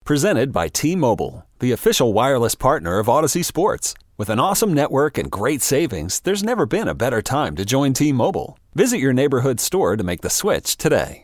Presented by T-Mobile, the official wireless partner of Odyssey Sports. With an awesome network and great savings, there's never been a better time to join T-Mobile. Visit your neighborhood store to make the switch today.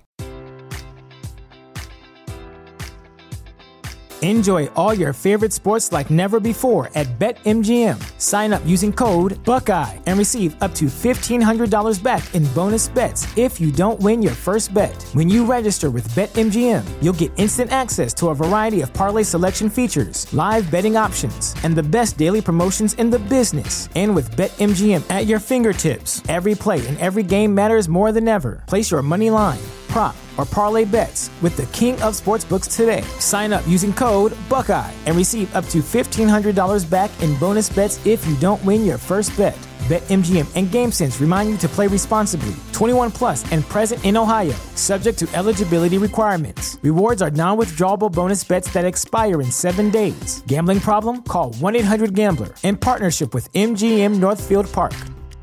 Enjoy all your favorite sports like never before at BetMGM. Sign up using code Buckeye and receive up to $1,500 back in bonus bets if you don't win your first bet. When you register with BetMGM, you'll get instant access to a variety of parlay selection features, live betting options, and the best daily promotions in the business. And with BetMGM at your fingertips, every play and every game matters more than ever. Place your money line, prop, or parlay bets with the king of sportsbooks today. Sign up using code Buckeye and receive up to $1,500 back in bonus bets if you don't win your first bet. BetMGM and GameSense remind you to play responsibly. 21 plus and present in Ohio, subject to eligibility requirements. Rewards are non-withdrawable bonus bets that expire in 7 days. Gambling problem? Call 1-800-GAMBLER. In partnership with MGM Northfield Park.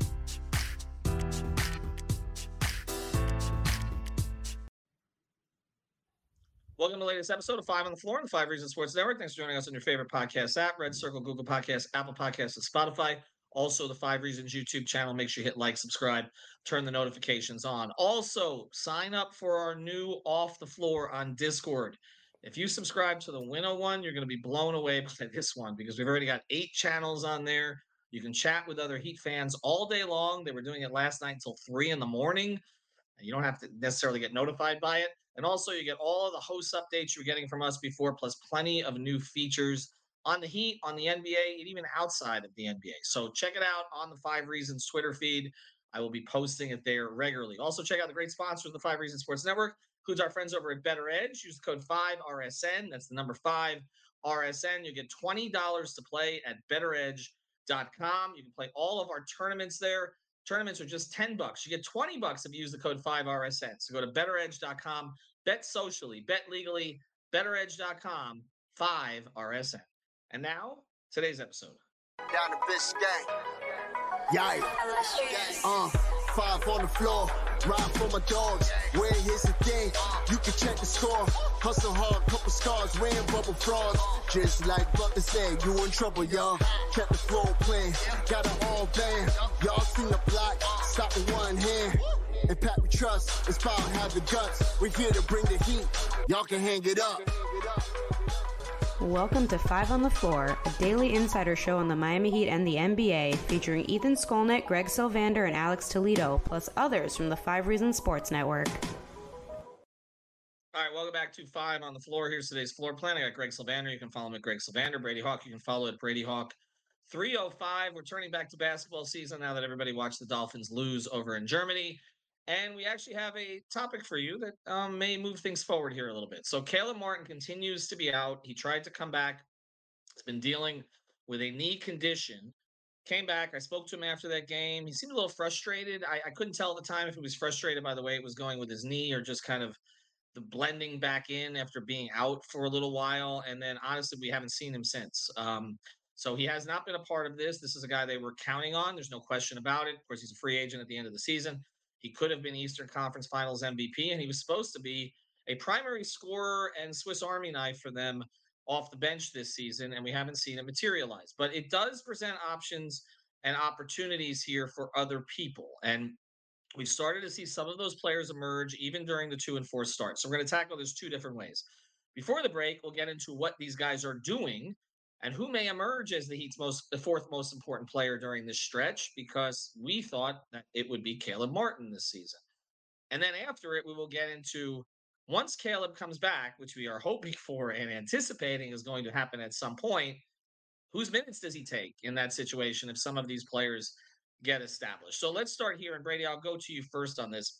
Welcome to the latest episode of Five on the Floor on the Five Reasons Sports Network. Thanks for joining us on your favorite podcast app, Red Circle, Google Podcasts, Apple Podcasts, and Spotify. Also, the Five Reasons YouTube channel. Make sure you hit like, subscribe, turn the notifications on. Also, sign up for our new Off the Floor on Discord. If you subscribe to the Winnow one, you're going to be blown away by this one because we've already got 8 channels on there. You can chat with other Heat fans all day long. They were doing it last night until 3 in the morning. You don't have to necessarily get notified by it. And also, you get all of the host updates you were getting from us before, plus plenty of new features on the Heat, on the NBA, and even outside of the NBA. So check it out on the Five Reasons Twitter feed. I will be posting it there regularly. Also, check out the great sponsor of the Five Reasons Sports Network. Includes our friends over at Better Edge. Use the code 5RSN. That's the number 5RSN. You get $20 to play at betteredge.com. You can play all of our tournaments there. Tournaments are just $10. You get $20 if you use the code 5RSN. So go to betteredge.com, bet socially, bet legally, betteredge.com, 5RSN. And now, today's episode. Down to Biscayne. Yikes. 5 on the floor. Ride for my dogs. Where here's the thing. You can check the score. Hustle hard, couple scars, wearing bubble frogs. Just like Butler said, you in trouble, y'all. Kept the floor playing. Got it all banned. Y'all seen the block. Stop with one hand. And Pat we trust. It's power, have the guts. We're here to bring the heat. Y'all can hang it up. Welcome to Five on the Floor, a daily insider show on the Miami Heat and the NBA, featuring Ethan Skolnick, Greg Sylvander, and Alex Toledo, plus others from the Five Reasons Sports Network. All right, welcome back to Five on the Floor. Here's today's floor plan. I got Greg Sylvander. You can follow him at Greg Sylvander. Brady Hawk, you can follow at Brady Hawk 305. We're turning back to basketball season now that everybody watched the Dolphins lose over in Germany. And we actually have a topic for you that may move things forward here a little bit. So Caleb Martin continues to be out. He tried to come back. He's been dealing with a knee condition. Came back. I spoke to him after that game. He seemed a little frustrated. I couldn't tell at the time if he was frustrated by the way it was going with his knee or just kind of the blending back in after being out for a little while. And then honestly, we haven't seen him since. So he has not been a part of this. This is a guy they were counting on. There's no question about it. Of course, he's a free agent at the end of the season. He could have been Eastern Conference Finals MVP, and he was supposed to be a primary scorer and Swiss Army knife for them off the bench this season, and we haven't seen it materialize. But it does present options and opportunities here for other people. And we've started to see some of those players emerge even during the 2 and 4 start. So we're going to tackle this 2 different ways. Before the break, we'll get into what these guys are doing and who may emerge as the Heat's the 4th most important player during this stretch, because we thought that it would be Caleb Martin this season. And then after it, we will get into, once Caleb comes back, which we are hoping for and anticipating is going to happen at some point, whose minutes does he take in that situation if some of these players get established? So let's start here. And Brady, I'll go to you first on this.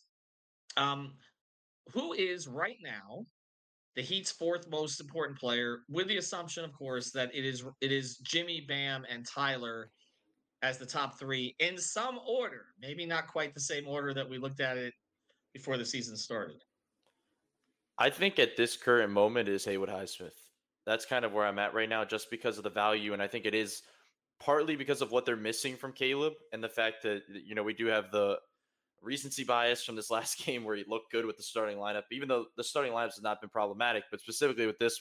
Who is right now the Heat's 4th most important player, with the assumption, of course, that it is Jimmy, Bam, and Tyler as the top 3 in some order, maybe not quite the same order that we looked at it before the season started? I think at this current moment is Haywood Highsmith. That's kind of where I'm at right now, just because of the value. And I think it is partly because of what they're missing from Caleb and the fact that, we do have the recency bias from this last game where he looked good with the starting lineup, even though the starting lineup has not been problematic, but specifically with this one,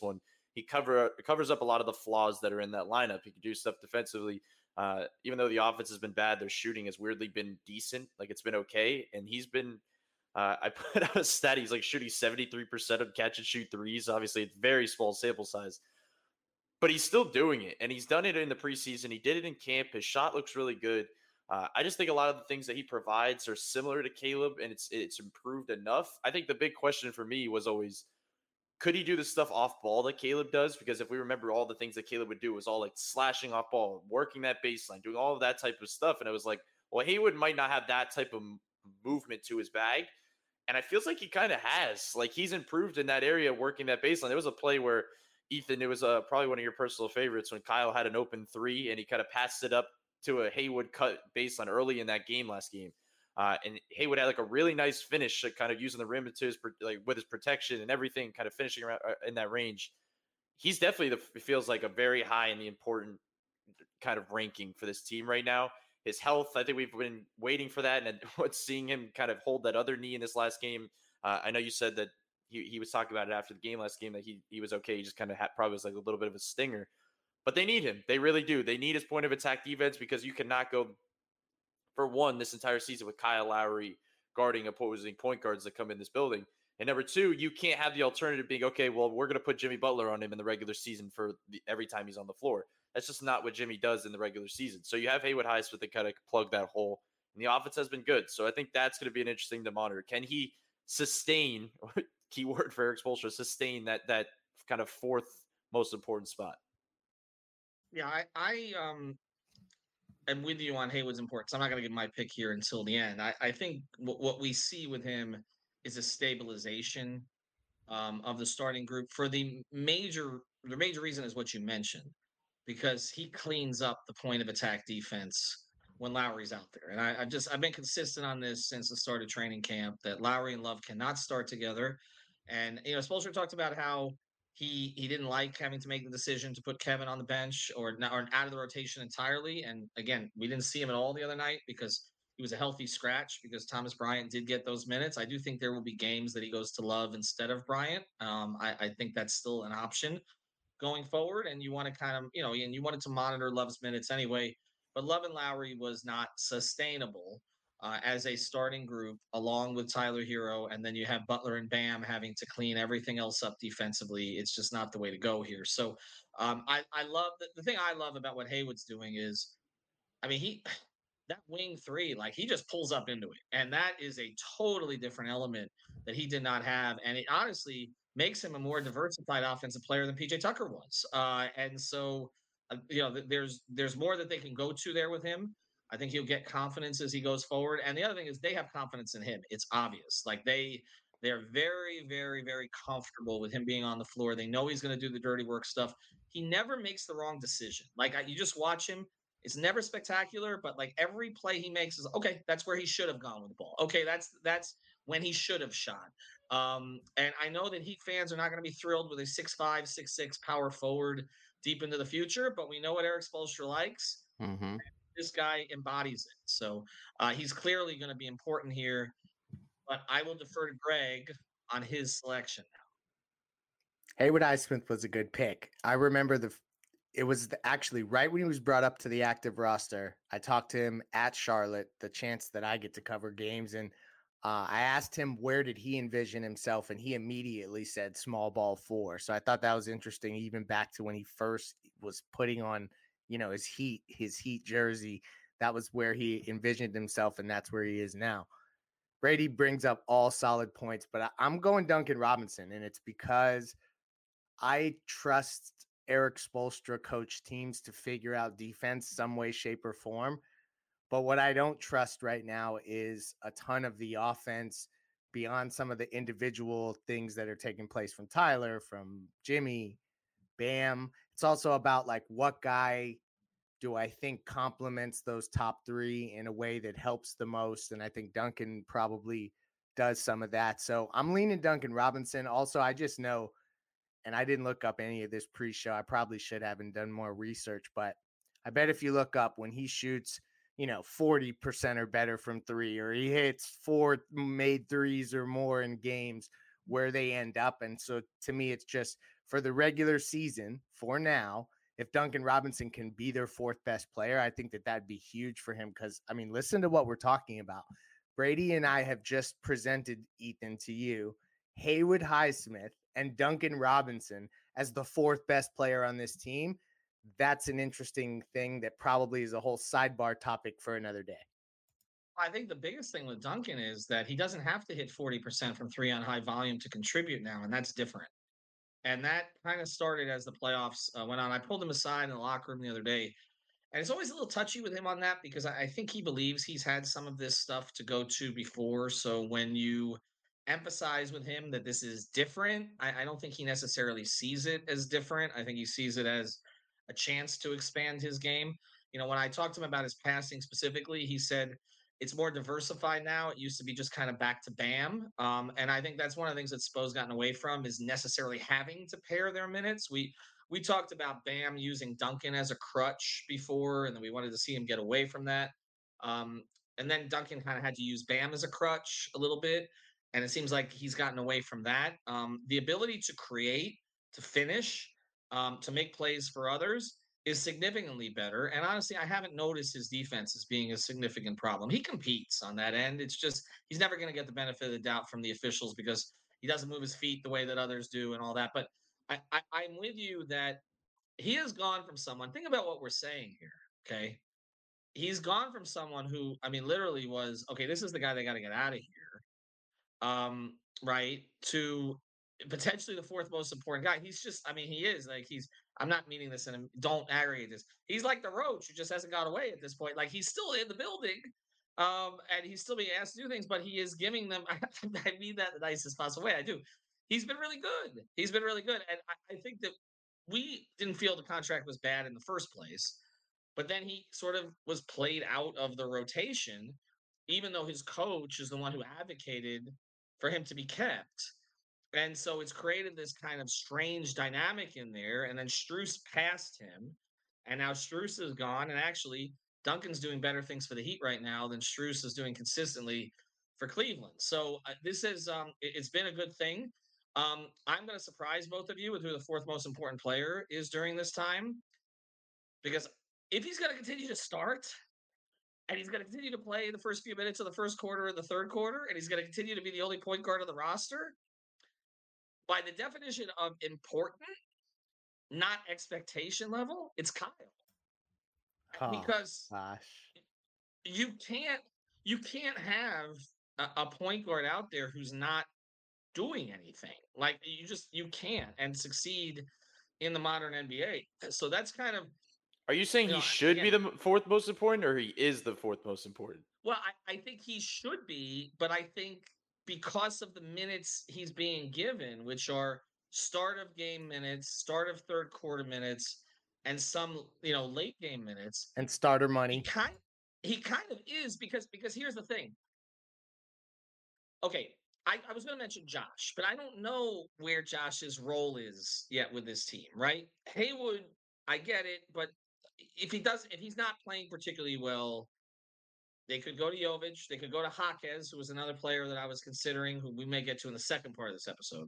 he covers up a lot of the flaws that are in that lineup. He can do stuff defensively. Even though the offense has been bad, their shooting has weirdly been decent. Like, it's been okay. And he's been, I put out a stat. He's like shooting 73% of catch and shoot threes. Obviously, it's very small sample size, but he's still doing it. And he's done it in the preseason. He did it in camp. His shot looks really good. I just think a lot of the things that he provides are similar to Caleb, and it's improved enough. I think the big question for me was always, could he do the stuff off ball that Caleb does? Because if we remember, all the things that Caleb would do was all like slashing off ball, working that baseline, doing all of that type of stuff. And it was like, well, Haywood might not have that type of movement to his bag. And I feels like he kind of has. Like, he's improved in that area, working that baseline. There was a play where, Ethan, it was probably one of your personal favorites, when Kyle had an open three and he kind of passed it up to a Haywood cut baseline early in that game last game. And Haywood had like a really nice finish, kind of using the rim to his, like, with his protection and everything, kind of finishing around in that range. He's definitely feels like a very high in the important kind of ranking for this team right now. His health, I think we've been waiting for that, and seeing him kind of hold that other knee in this last game. I know you said that he was talking about it after the game last game, that he was okay. He just kind of probably was like a little bit of a stinger. But they need him. They really do. They need his point of attack defense, because you cannot go, for one, this entire season with Kyle Lowry guarding opposing point guards that come in this building. And number two, you can't have the alternative being, okay, well, we're going to put Jimmy Butler on him in the regular season for every time he's on the floor. That's just not what Jimmy does in the regular season. So you have Haywood Highsmith to kind of plug that hole. And the offense has been good. So I think that's going to be an interesting to monitor. Can he sustain, keyword for Erik Spoelstra, sustain that kind of fourth most important spot? Yeah, I am with you on Haywood's importance. I'm not going to give my pick here until the end. I think what we see with him is a stabilization of the starting group. For the major reason is what you mentioned, because he cleans up the point of attack defense when Lowry's out there. And I've been consistent on this since the start of training camp, that Lowry and Love cannot start together. And, Spoelstra talked about how he didn't like having to make the decision to put Kevin on the bench or out of the rotation entirely. And again, we didn't see him at all the other night because he was a healthy scratch, because Thomas Bryant did get those minutes. I do think there will be games that he goes to Love instead of Bryant. I think that's still an option going forward. And you want to kind of, and you wanted to monitor Love's minutes anyway. But Love and Lowry was not sustainable as a starting group, along with Tyler Hero. And then you have Butler and Bam having to clean everything else up defensively. It's just not the way to go here. So I love the thing I love about what Haywood's doing is, that wing three, like, he just pulls up into it. And that is a totally different element that he did not have. And it honestly makes him a more diversified offensive player than PJ Tucker was. And so, there's more that they can go to there with him. I think he'll get confidence as he goes forward. And the other thing is, they have confidence in him. It's obvious. Like, they're very, very, very comfortable with him being on the floor. They know he's going to do the dirty work stuff. He never makes the wrong decision. Like, you just watch him. It's never spectacular, but like every play he makes is, okay, that's where he should have gone with the ball. Okay, that's when he should have shot. And I know that Heat fans are not going to be thrilled with a 6'5", 6'6" power forward deep into the future, but we know what Erik Spoelstra likes. Mm-hmm. This guy embodies it. So he's clearly going to be important here, but I will defer to Greg on his selection now. Haywood Highsmith was a good pick. I remember it was actually right when he was brought up to the active roster. I talked to him at Charlotte, the chance that I get to cover games. And I asked him, where did he envision himself? And he immediately said small ball 4. So I thought that was interesting, even back to when he first was putting on, his Heat jersey. That was where he envisioned himself, and that's where he is now. Brady brings up all solid points, but I'm going Duncan Robinson, and it's because I trust Erik Spoelstra coach teams to figure out defense some way, shape, or form. But what I don't trust right now is a ton of the offense beyond some of the individual things that are taking place from Tyler, from Jimmy, Bam. It's also about, like, what guy do I think complements those top 3 in a way that helps the most? And I think Duncan probably does some of that. So I'm leaning Duncan Robinson. Also, I just know, and I didn't look up any of this pre-show. I probably should have and done more research, but I bet if you look up when he shoots, 40% or better from 3, or he hits 4 made threes or more in games, where they end up. And so to me, it's just for the regular season for now, if Duncan Robinson can be their fourth best player, I think that that'd be huge for him. Because, I mean, listen to what we're talking about. Brady and I have just presented, Ethan, to you, Haywood Highsmith and Duncan Robinson as the fourth best player on this team. That's an interesting thing that probably is a whole sidebar topic for another day. I think the biggest thing with Duncan is that he doesn't have to hit 40% from three on high volume to contribute now, and that's different. And that kind of started as the playoffs went on. I pulled him aside in the locker room the other day, and it's always a little touchy with him on that because I think he believes he's had some of this stuff to go to before. So when you emphasize with him that this is different, I don't think he necessarily sees it as different. I think he sees it as a chance to expand his game. When I talked to him about his passing specifically, he said it's more diversified now. It used to be just kind of back to Bam. And I think that's one of the things that Spo's gotten away from is necessarily having to pair their minutes. We talked about Bam using Duncan as a crutch before, and then we wanted to see him get away from that. And then Duncan kind of had to use Bam as a crutch a little bit, and it seems like he's gotten away from that. The ability to create, to finish, to make plays for others is significantly better. And honestly, I haven't noticed his defense as being a significant problem. He competes on that end. It's just he's never going to get the benefit of the doubt from the officials because he doesn't move his feet the way that others do and all that. But I'm with you that he has gone from someone. Think about what we're saying here. Okay. He's gone from someone who, I mean, literally was, okay, this is the guy they got to get out of here. Right. To potentially the fourth most important guy. He's just, I mean, he is like, I'm not meaning this and don't aggravate this. He's like the roach who just hasn't got away at this point. Like he's still in the building. And he's still being asked to do things, but he is giving them, I mean that the nicest possible way. I do. He's been really good. He's been really good. And I think that we didn't feel the contract was bad in the first place, but then he sort of was played out of the rotation, even though his coach is the one who advocated for him to be kept. And so it's created this kind of strange dynamic in there. And then Strus passed him, and now Strus is gone. And actually, Duncan's doing better things for the Heat right now than Strus is doing consistently for Cleveland. So this is it's been a good thing. I'm going to surprise both of you with who the fourth most important player is during this time, because if he's going to continue to start and he's going to continue to play the first few minutes of the first quarter and the third quarter, and he's going to continue to be the only point guard of the roster, by the definition of important, not expectation level, it's Kyle. Because you can't have a point guard out there who's not doing anything. Like you can't and succeed in the modern NBA. So that's kind of. Are you saying he should be the fourth most important, or he is the fourth most important? Well, I think he should be, but I think because of the minutes he's being given, which are start of game minutes, start of third quarter minutes, and some late game minutes and starter money, he kind of is because here's the thing. Okay, I was going to mention Josh, but I don't know where Josh's role is yet with this team, right? Haywood, I get it, but if he's not playing particularly well, they could go to Jovic. They could go to Jaquez, who was another player that I was considering, who we may get to in the second part of this episode.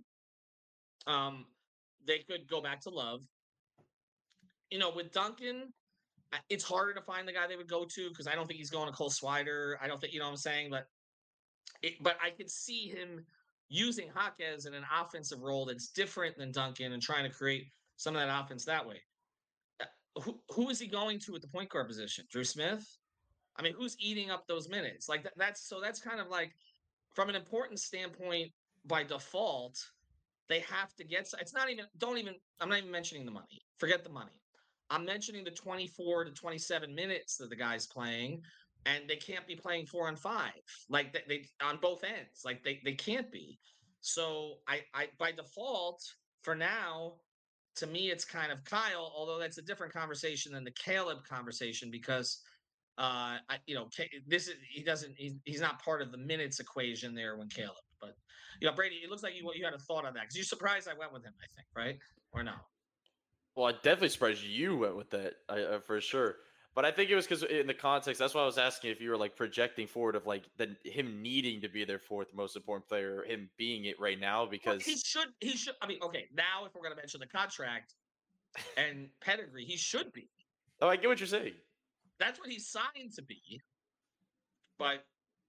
They could go back to Love. With Duncan, it's harder to find the guy they would go to because I don't think he's going to Cole Swider. I don't think, what I'm saying, but I could see him using Jaquez in an offensive role that's different than Duncan and trying to create some of that offense that way. Who is he going to at the point guard position? Drew Smith? I mean, who's eating up those minutes? Like that's kind of like from an importance standpoint by default, they have to get. It's not even. I'm not even mentioning the money. Forget the money. I'm mentioning the 24 to 27 minutes that the guy's playing, and they can't be playing 4 on 5 like they on both ends. Like they can't be. So I by default for now, to me, it's kind of Kyle. Although that's a different conversation than the Caleb conversation because. He's not part of the minutes equation there when Caleb, but Brady, it looks like you had a thought on that because you're surprised I went with him, I think, right? Or no? Well, I definitely surprised you went with that for sure. But I think it was because in the context, that's why I was asking if you were like projecting forward of like him needing to be their fourth most important player, or him being it right now, because he should. I mean, okay, now if we're going to mention the contract and pedigree, he should be. Oh, I get what you're saying. That's what he's signed to be. But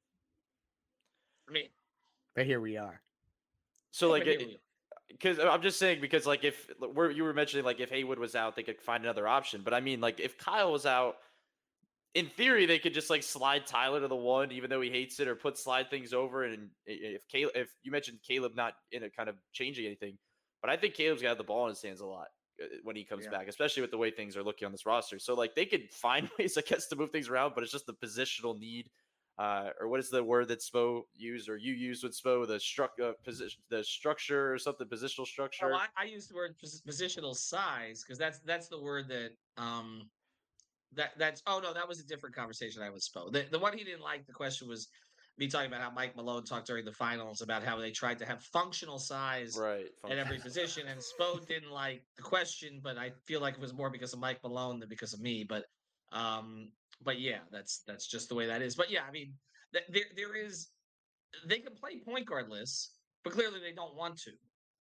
I mean, but here we are. So like, because I'm just saying, because like if you were mentioning like if Haywood was out, they could find another option. But I mean, like if Kyle was out, in theory, they could just like slide Tyler to the one, even though he hates it, or slide things over. And if you mentioned Caleb not in a kind of changing anything, but I think Caleb's got the ball in his hands a lot when he comes back, especially with the way things are looking on this roster. So like they could find ways, I guess, to move things around, but it's just the positional need, or what is the word that Spo used, or you used with Spo, the structure or something, positional structure. Oh, I used the word positional size because that's the word that that's oh no, that was a different conversation I was Spo. The one he didn't like, the question was me talking about how Mike Malone talked during the finals about how they tried to have functional size at every position, and Spo didn't like the question, but I feel like it was more because of Mike Malone than because of me. But yeah, that's just the way that is. But yeah, I mean, there is, they can play point guardless, but clearly they don't want to,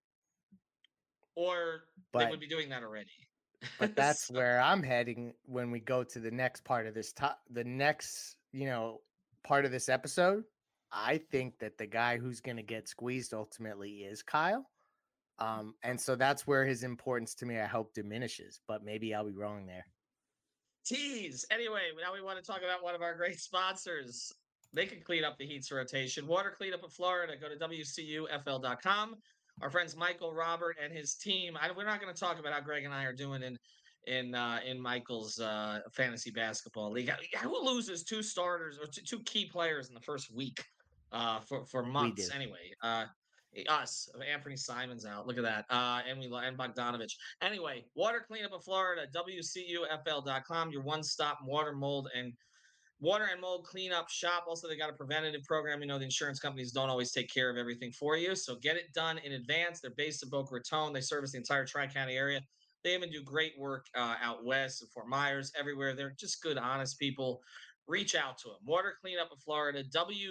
or they would be doing that already. But that's where I'm heading when we go to the next part of this part of this episode. I think that the guy who's going to get squeezed ultimately is Kyle. And so that's where his importance to me, I hope, diminishes, but maybe I'll be wrong there. Tease. Anyway, now we want to talk about one of our great sponsors. They can clean up the Heat's rotation. Water cleanup in Florida. Go to WCUFL.com. Our friends Michael, Robert, and his team. We're not going to talk about how Greg and I are doing in Michael's fantasy basketball league. Who loses two starters or two key players in the first week for months? Anyway, us. Anthony Simon's out. Look at that. And Bogdanovich. Anyway, water cleanup in Florida. WCUFL.com. Your one-stop water and mold cleanup shop. Also, they got a preventative program. You know, the insurance companies don't always take care of everything for you, so get it done in advance. They're based in Boca Raton. They service the entire Tri-County area. They even do great work out west in Fort Myers, everywhere. They're just good, honest people. Reach out to them. Water cleanup in Florida,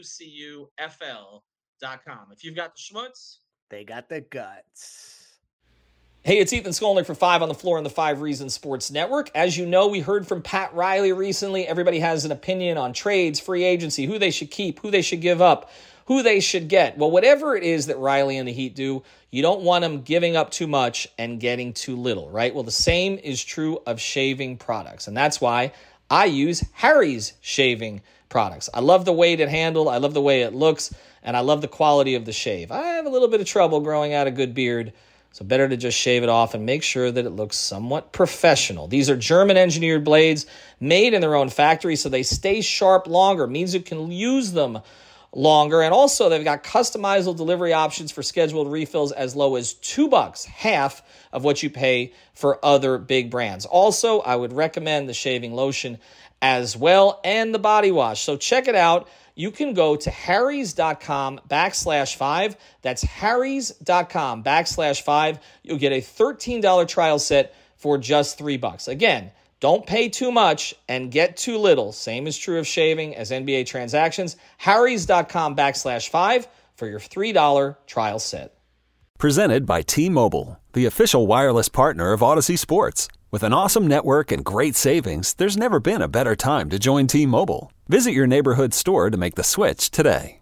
WCUFL.com. If you've got the schmutz, they got the guts. Hey, it's Ethan Skolnick for 5 on the Floor on the 5 Reasons Sports Network. As you know, we heard from Pat Riley recently. Everybody has an opinion on trades, free agency, who they should keep, who they should give up, who they should get. Well, whatever it is that Riley and the Heat do, you don't want them giving up too much and getting too little, right? Well, the same is true of shaving products, and that's why I use Harry's shaving products. I love the weight it handles, I love the way it looks, and I love the quality of the shave. I have a little bit of trouble growing out a good beard, so better to just shave it off and make sure that it looks somewhat professional. These are German-engineered blades made in their own factory, so they stay sharp longer. It means you can use them longer. And also, they've got customizable delivery options for scheduled refills as low as $2, half of what you pay for other big brands. Also, I would recommend the shaving lotion as well and the body wash. So check it out. You can go to harrys.com/5. That's harrys.com/5. You'll get a $13 trial set for just $3. Again, don't pay too much and get too little. Same is true of shaving as NBA transactions. harrys.com/5 for your $3 trial set. Presented by T-Mobile, the official wireless partner of Odyssey Sports. With an awesome network and great savings, there's never been a better time to join T-Mobile. Visit your neighborhood store to make the switch today.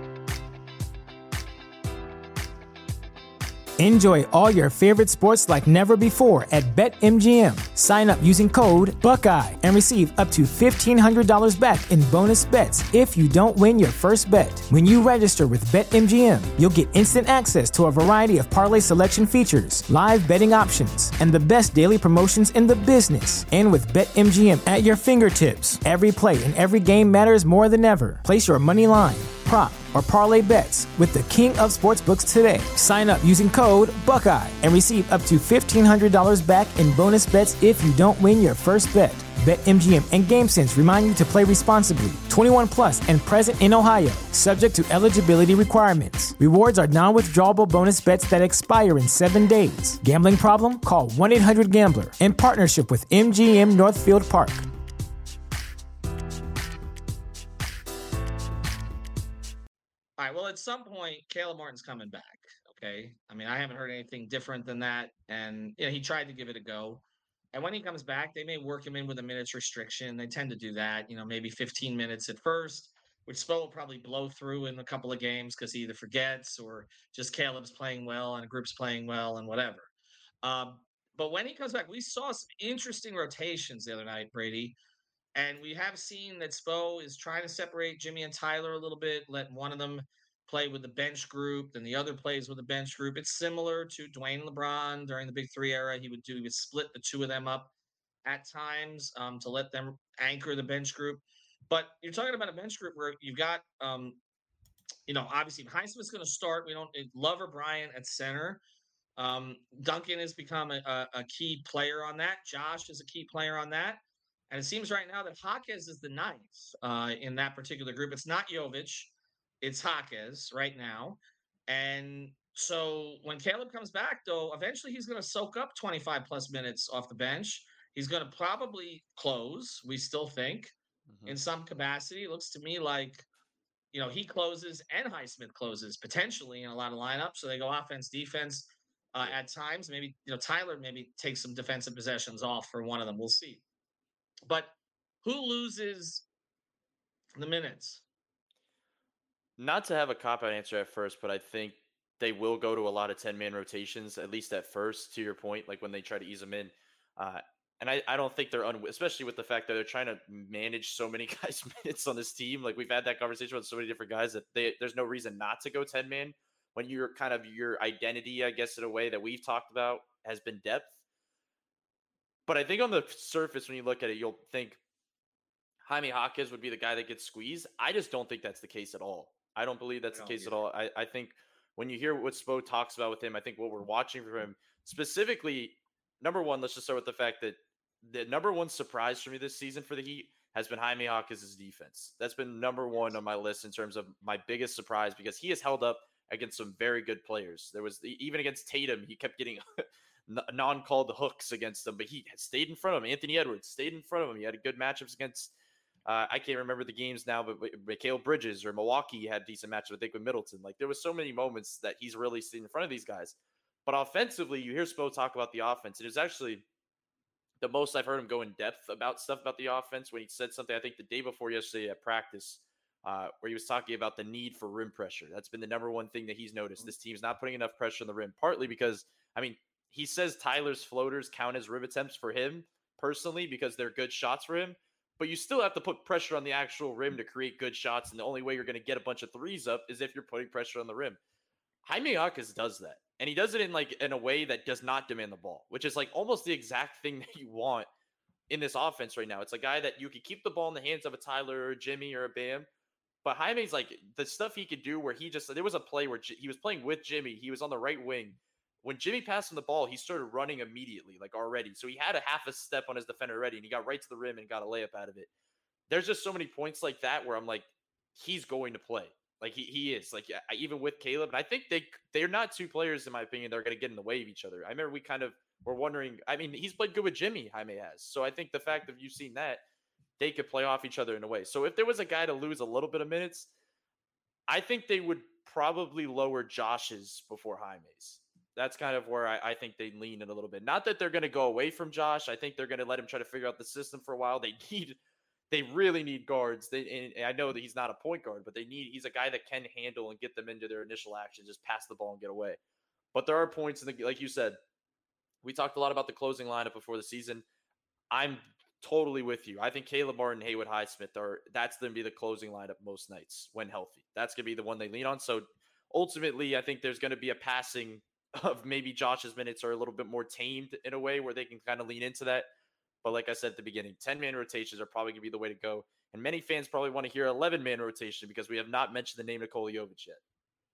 Enjoy all your favorite sports like never before at BetMGM. Sign up using code Buckeye and receive up to $1,500 back in bonus bets if you don't win your first bet. When you register with BetMGM, you'll get instant access to a variety of parlay selection features, live betting options, and the best daily promotions in the business. And with BetMGM at your fingertips, every play and every game matters more than ever. Place your money line, prop, or parlay bets with the king of sportsbooks today. Sign up using code Buckeye and receive up to $1,500 back in bonus bets if you don't win your first bet. BetMGM and GameSense remind you to play responsibly. 21 plus and present in Ohio, subject to eligibility requirements. Rewards are non-withdrawable bonus bets that expire in 7 days. Gambling problem? Call 1-800-GAMBLER in partnership with MGM Northfield Park. right. Well, at some point, Caleb Martin's coming back. Okay. I mean, I haven't heard anything different than that. And he tried to give it a go. And when he comes back, they may work him in with a minutes restriction. They tend to do that, maybe 15 minutes at first, which Spo will probably blow through in a couple of games because he either forgets or just Caleb's playing well and a group's playing well and whatever. But when he comes back, we saw some interesting rotations the other night, Brady. And we have seen that Spo is trying to separate Jimmy and Tyler a little bit, let one of them play with the bench group, then the other plays with the bench group. It's similar to Dwayne LeBron during the Big Three era. He would split the two of them up at times to let them anchor the bench group. But you're talking about a bench group where you've got, obviously Highsmith's going to start. We don't Love or Bryant at center. Duncan has become a key player on that. Josh is a key player on that. And it seems right now that Jaquez is the ninth in that particular group. It's not Jovic, it's Jaquez right now. And so when Caleb comes back, though, eventually he's going to soak up 25 plus minutes off the bench. He's going to probably close, we still think, in some capacity. It looks to me like, he closes and Highsmith closes potentially in a lot of lineups. So they go offense, defense at times. Maybe, Tyler maybe takes some defensive possessions off for one of them. We'll see. But who loses the minutes? Not to have a cop-out answer at first, but I think they will go to a lot of 10-man rotations, at least at first, to your point, like when they try to ease them in. And I don't think they're, especially with the fact that they're trying to manage so many guys' minutes on this team. Like, we've had that conversation with so many different guys that there's no reason not to go 10-man when you're kind of your identity, I guess, in a way that we've talked about has been depth. But I think on the surface, when you look at it, you'll think Jaime Jaquez would be the guy that gets squeezed. I just don't think that's the case at all. I don't believe that's the case at all. I think when you hear what Spo talks about with him, I think what we're watching from him, specifically, number one, let's just start with the fact that the number one surprise for me this season for the Heat has been Jaime Jaquez's defense. That's been number one on my list in terms of my biggest surprise, because he has held up against some very good players. There was even against Tatum, he kept getting non-called hooks against them, but he stayed in front of him. Anthony Edwards stayed in front of him. He had good matchups against, I can't remember the games now, but Mikal Bridges or Milwaukee had decent matchups, I think, with Middleton. Like, there was so many moments that he's really stayed in front of these guys. But offensively, you hear Spo talk about the offense. It is actually the most I've heard him go in depth about stuff about the offense when he said something, I think, the day before yesterday at practice, where he was talking about the need for rim pressure. That's been the number one thing that he's noticed. This team's not putting enough pressure on the rim, partly because, he says Tyler's floaters count as rim attempts for him personally because they're good shots for him, but you still have to put pressure on the actual rim to create good shots, and the only way you're going to get a bunch of threes up is if you're putting pressure on the rim. Jaime Jaquez does that, and he does it in a way that does not demand the ball, which is like almost the exact thing that you want in this offense right now. It's a guy that you could keep the ball in the hands of a Tyler or a Jimmy or a Bam, but Jaime's like the stuff he could do where there was a play where he was playing with Jimmy. He was on the right wing. When Jimmy passed him the ball, he started running immediately, like already. So he had a half a step on his defender already, and he got right to the rim and got a layup out of it. There's just so many points like that where I'm like, he's going to play. Like, he is. Like, even with Caleb. And I think they're not two players, in my opinion, that are going to get in the way of each other. I remember we kind of were wondering. He's played good with Jimmy, Jaime has. So I think the fact that you've seen that, they could play off each other in a way. So if there was a guy to lose a little bit of minutes, I think they would probably lower Josh's before Jaime's. That's kind of where I think they lean in a little bit. Not that they're going to go away from Josh. I think they're going to let him try to figure out the system for a while. They really need guards. And I know that he's not a point guard, but he's a guy that can handle and get them into their initial action, just pass the ball and get away. But there are points like you said, we talked a lot about the closing lineup before the season. I'm totally with you. I think Caleb Martin, Haywood Highsmith, that's going to be the closing lineup most nights when healthy. That's going to be the one they lean on. So ultimately, I think there's going to be a passing of maybe Josh's minutes are a little bit more tamed in a way where they can kind of lean into that. But like I said at the beginning, 10-man rotations are probably going to be the way to go. And many fans probably want to hear 11-man rotation because we have not mentioned the name Nikola Jovic yet.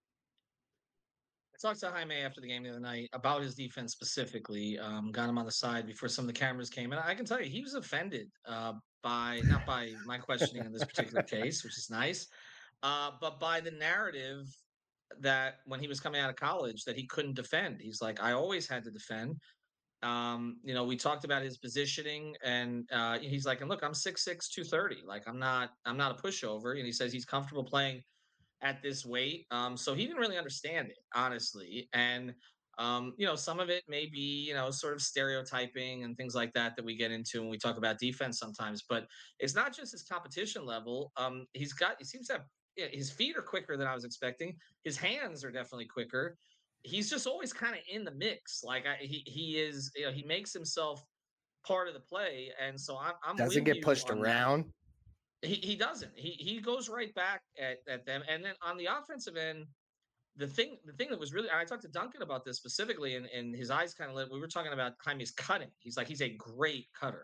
I talked to Jaime after the game the other night about his defense specifically. Got him on the side before some of the cameras came. And I can tell you, he was offended not by my questioning in this particular case, which is nice, but by the narrative that when he was coming out of college that he couldn't defend. He's like, I always had to defend. We talked about his positioning, and he's like, and look, I'm 6'6", 230. Like, I'm not a pushover. And he says he's comfortable playing at this weight. So he didn't really understand it, honestly. And some of it may be, sort of stereotyping and things like that we get into when we talk about defense sometimes. But it's not just his competition level. He seems to have, yeah, his feet are quicker than I was expecting. His hands are definitely quicker. He's just always kind of in the mix. Like he is, he makes himself part of the play, and so I'm Doesn't with get you pushed on that. around. He doesn't. He goes right back at them. And then on the offensive end, the thing that was really, I talked to Duncan about this specifically, and his eyes kind of lit. We were talking about Jaime's cutting. He's a great cutter.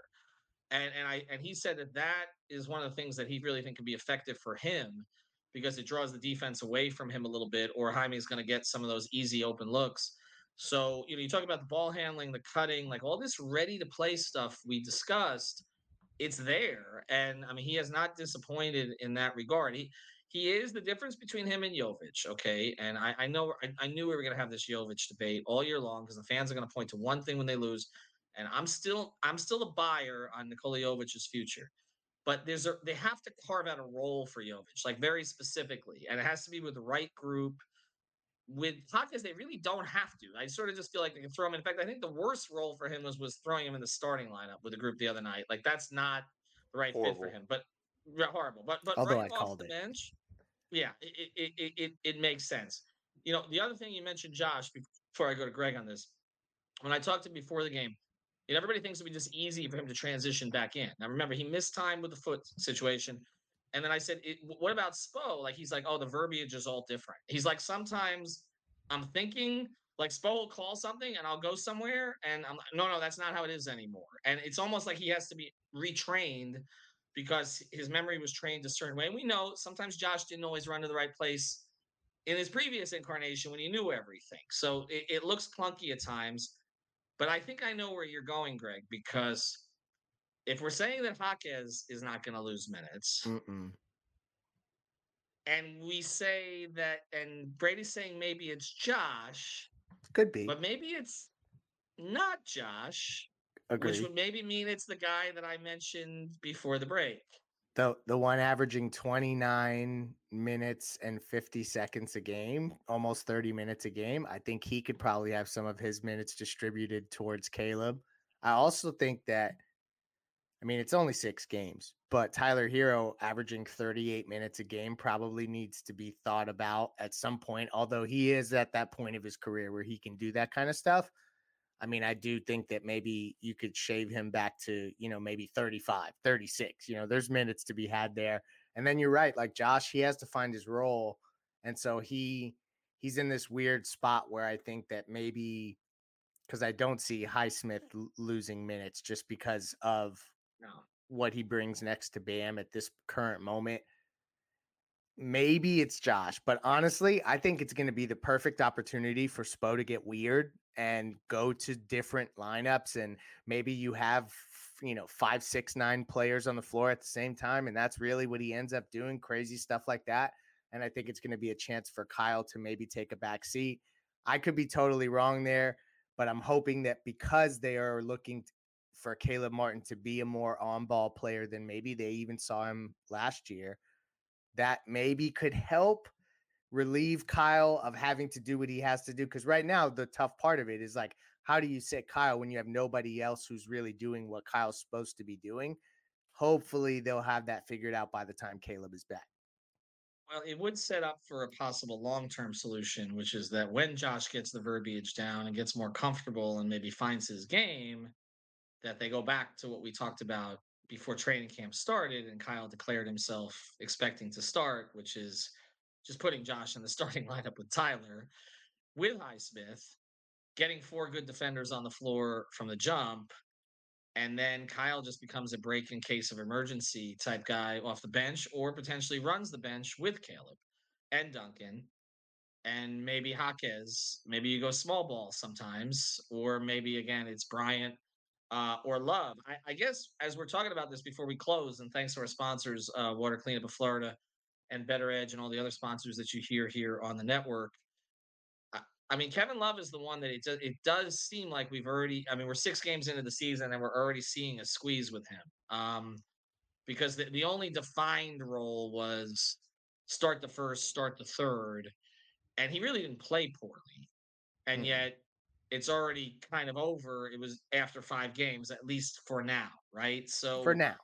And he said that is one of the things that he really think can be effective for him because it draws the defense away from him a little bit, or Jaime is going to get some of those easy open looks. So, you talk about the ball handling, the cutting, like all this ready to play stuff we discussed, it's there. And I mean, he has not disappointed in that regard. He is the difference between him and Jovic. Okay. And I know I knew we were gonna have this Jovic debate all year long because the fans are gonna point to one thing when they lose. And I'm still a buyer on Nikola Jovic's future. But they have to carve out a role for Jovic, like very specifically. And it has to be with the right group. With Jaquez, they really don't have to. I sort of just feel like they can throw him. In fact, I think the worst role for him was throwing him in the starting lineup with the group the other night. Like that's not the right fit for Horrible. him. But horrible. But Although right I off called the it. bench, yeah, it makes sense. The other thing you mentioned, Josh, before I go to Greg on this, when I talked to him before the game, everybody thinks it'd be just easy for him to transition back in. Now remember, he missed time with the foot situation. And then I said, what about Spo? Like, he's like, oh, the verbiage is all different. He's like, sometimes I'm thinking, like, Spo will call something and I'll go somewhere. And I'm like, no, that's not how it is anymore. And it's almost like he has to be retrained because his memory was trained a certain way. And we know sometimes Josh didn't always run to the right place in his previous incarnation when he knew everything. So it looks clunky at times. But I think I know where you're going, Greg, because if we're saying that Jaquez is not going to lose minutes, and we say that, and Brady's saying maybe it's Josh, Could be. but maybe it's not Josh, which Agree. would maybe mean it's the guy that I mentioned before the break. The one averaging 29 minutes and 50 seconds a game, almost 30 minutes a game. I think he could probably have some of his minutes distributed towards Caleb. I also think that, I mean, it's only 6 games, but Tyler Hero averaging 38 minutes a game probably needs to be thought about at some point, although he is at that point of his career where he can do that kind of stuff. I mean, I do think that maybe you could shave him back to, maybe 35, 36. There's minutes to be had there. And then you're right, like Josh, he has to find his role. And so he's in this weird spot where I think that maybe, because I don't see Highsmith losing minutes just because of what he brings next to Bam at this current moment. Maybe it's Josh, but honestly, I think it's going to be the perfect opportunity for Spo to get weird and go to different lineups. And maybe you have, 5, 6, 9 players on the floor at the same time. And that's really what he ends up doing, crazy stuff like that. And I think it's going to be a chance for Kyle to maybe take a back seat. I could be totally wrong there, but I'm hoping that because they are looking for Caleb Martin to be a more on-ball player than maybe they even saw him last year, that maybe could help relieve Kyle of having to do what he has to do. Because right now, the tough part of it is like, how do you sit Kyle when you have nobody else who's really doing what Kyle's supposed to be doing? Hopefully, they'll have that figured out by the time Caleb is back. Well, it would set up for a possible long-term solution, which is that when Josh gets the verbiage down and gets more comfortable and maybe finds his game, that they go back to what we talked about before training camp started and Kyle declared himself expecting to start, which is just putting Josh in the starting lineup with Tyler, with Highsmith, getting 4 good defenders on the floor from the jump, and then Kyle just becomes a break in case of emergency type guy off the bench, or potentially runs the bench with Caleb and Duncan. And maybe Jaquez, maybe you go small ball sometimes, or maybe again it's Bryant or Love. I guess as we're talking about this before we close, and thanks to our sponsors, Water Cleanup of Florida and Better Edge and all the other sponsors that you hear here on the network. I mean, Kevin Love is the one that it does seem like we're 6 games into the season and we're already seeing a squeeze with him. Because the only defined role was start the first, start the third, and he really didn't play poorly. And yet it's already kind of over. It was after 5 games, at least for now, right? So For now.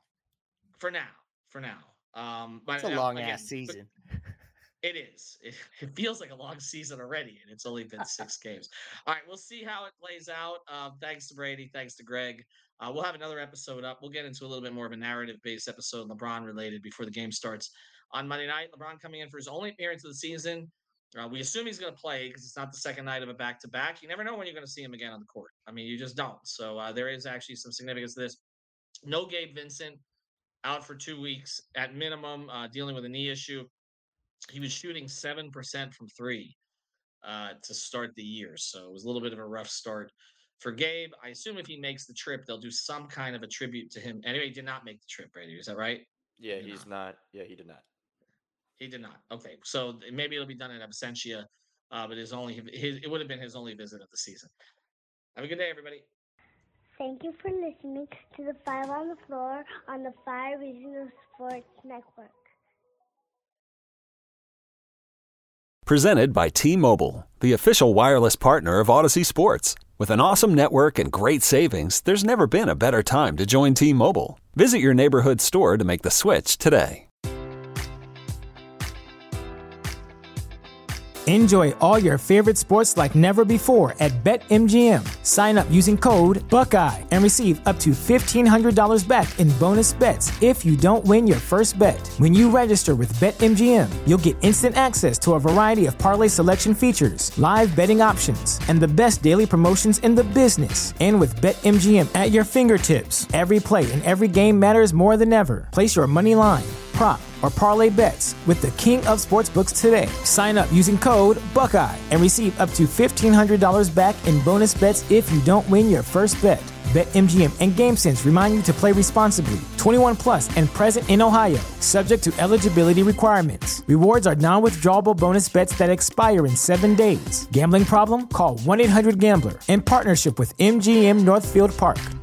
But it's a long ass season. It is. It feels like a long season already, and it's only been 6 games. All right, we'll see how it plays out. Thanks to Brady. Thanks to Greg. We'll have another episode up. We'll get into a little bit more of a narrative-based episode, LeBron-related, before the game starts on Monday night. LeBron coming in for his only appearance of the season. We assume he's going to play because it's not the second night of a back-to-back. You never know when you're going to see him again on the court. I mean, you just don't. So there is actually some significance to this. No Gabe Vincent, out for 2 weeks at minimum, dealing with a knee issue. He was shooting 7% from 3 to start the year. So it was a little bit of a rough start for Gabe. I assume if he makes the trip, they'll do some kind of a tribute to him. Anyway, he did not make the trip, Brady. Is that right? Yeah, he's not. Yeah, he did not. He did not. Okay, so maybe it'll be done in absentia, but it would have been his only visit of the season. Have a good day, everybody. Thank you for listening to the 5 on the Floor on the 5 Regional Sports Network. Presented by T-Mobile, the official wireless partner of Odyssey Sports. With an awesome network and great savings, there's never been a better time to join T-Mobile. Visit your neighborhood store to make the switch today. Enjoy all your favorite sports like never before at BetMGM. Sign up using code Buckeye and receive up to $1,500 back in bonus bets if you don't win your first bet. When you register with BetMGM, you'll get instant access to a variety of parlay selection features, live betting options, and the best daily promotions in the business. And with BetMGM at your fingertips, every play and every game matters more than ever. Place your money line, prop, or parlay bets with the king of sportsbooks today. Sign up using code Buckeye and receive up to $1,500 back in bonus bets if you don't win your first bet. BetMGM and GameSense remind you to play responsibly. 21 plus and present in Ohio, subject to eligibility requirements. Rewards are non-withdrawable bonus bets that expire in 7 days. Gambling problem? Call 1-800-GAMBLER in partnership with MGM Northfield Park.